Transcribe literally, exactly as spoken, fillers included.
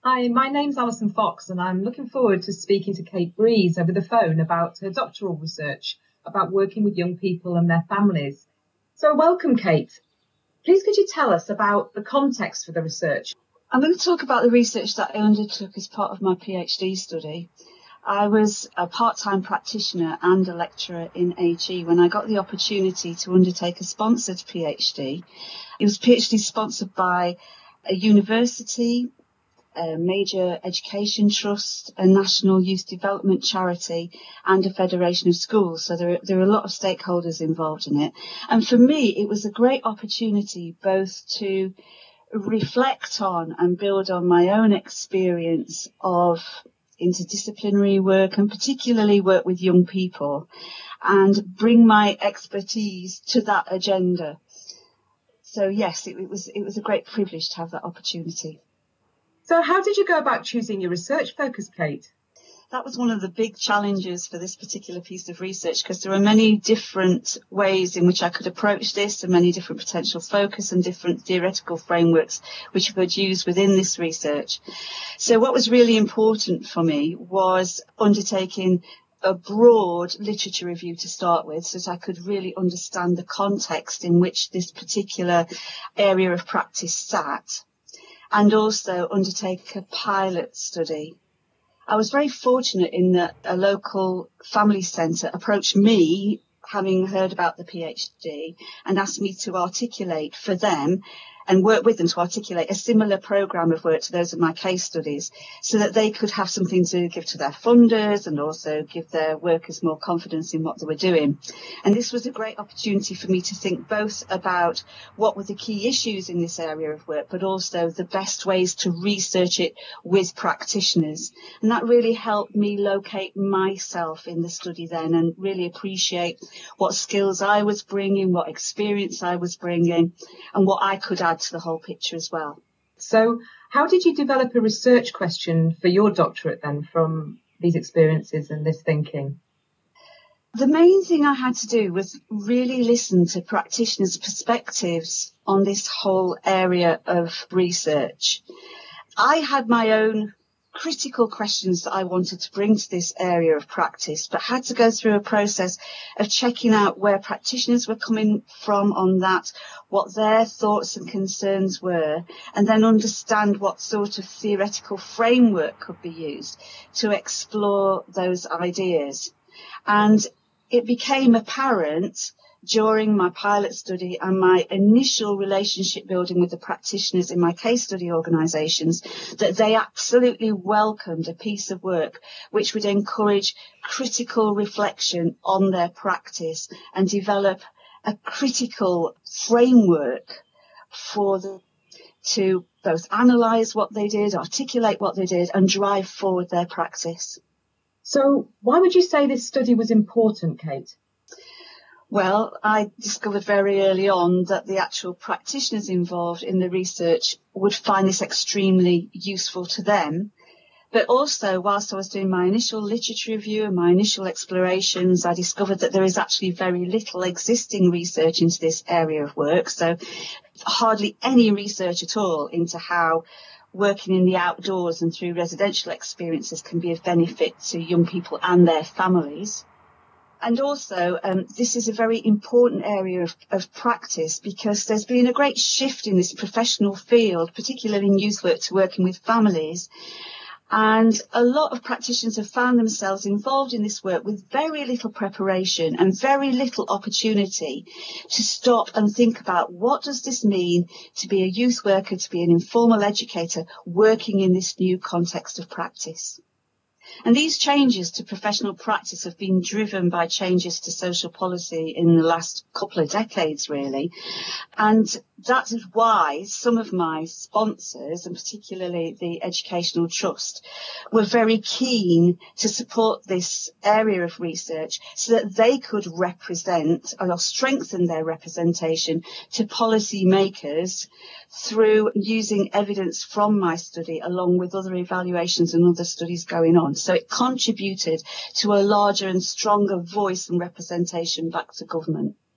Hi, my name's Alison Fox, and I'm looking forward to speaking to Kate Breeze over the phone about her doctoral research about working with young people and their families. So welcome, Kate. Please could you tell us about the context for the research? I'm going to talk about the research that I undertook as part of my PhD study. I was a part-time practitioner and a lecturer in H E when I got the opportunity to undertake a sponsored PhD. It was a PhD sponsored by a university, a major education trust, a national youth development charity, and a federation of schools. So there are, there are a lot of stakeholders involved in it. And for me, it was a great opportunity both to reflect on and build on my own experience of interdisciplinary work and particularly work with young people and bring my expertise to that agenda. So yes, it, it was it was a great privilege to have that opportunity. So how did you go about choosing your research focus, Kate? That was one of the big challenges for this particular piece of research, because there are many different ways in which I could approach this and many different potential focus and different theoretical frameworks which I could use within this research. So what was really important for me was undertaking a broad literature review to start with, so that I could really understand the context in which this particular area of practice sat, and also undertake a pilot study. I was very fortunate in that a local family centre approached me, having heard about the PhD, and asked me to articulate for them and work with them to articulate a similar programme of work to those of my case studies, so that they could have something to give to their funders and also give their workers more confidence in what they were doing. And this was a great opportunity for me to think both about what were the key issues in this area of work, but also the best ways to research it with practitioners. And that really helped me locate myself in the study then and really appreciate what skills I was bringing, what experience I was bringing, and what I could add to the whole picture as well. So how did you develop a research question for your doctorate then from these experiences and this thinking? The main thing I had to do was really listen to practitioners' perspectives on this whole area of research. I had my own critical questions that I wanted to bring to this area of practice, but had to go through a process of checking out where practitioners were coming from on that, what their thoughts and concerns were, and then understand what sort of theoretical framework could be used to explore those ideas. And it became apparent during my pilot study and my initial relationship building with the practitioners in my case study organisations that they absolutely welcomed a piece of work which would encourage critical reflection on their practice and develop a critical framework for them to both analyse what they did, articulate what they did, and drive forward their practice. So why would you say this study was important, Kate? Well, I discovered very early on that the actual practitioners involved in the research would find this extremely useful to them. But also, whilst I was doing my initial literature review and my initial explorations, I discovered that there is actually very little existing research into this area of work. So hardly any research at all into how working in the outdoors and through residential experiences can be of benefit to young people and their families. And also, um, this is a very important area of, of practice because there's been a great shift in this professional field, particularly in youth work, to working with families. And a lot of practitioners have found themselves involved in this work with very little preparation and very little opportunity to stop and think about what does this mean to be a youth worker, to be an informal educator working in this new context of practice. And these changes to professional practice have been driven by changes to social policy in the last couple of decades, really. And that is why some of my sponsors, and particularly the Educational Trust, were very keen to support this area of research so that they could represent or strengthen their representation to policy makers through using evidence from my study along with other evaluations and other studies going on. So it contributed to a larger and stronger voice and representation back to government.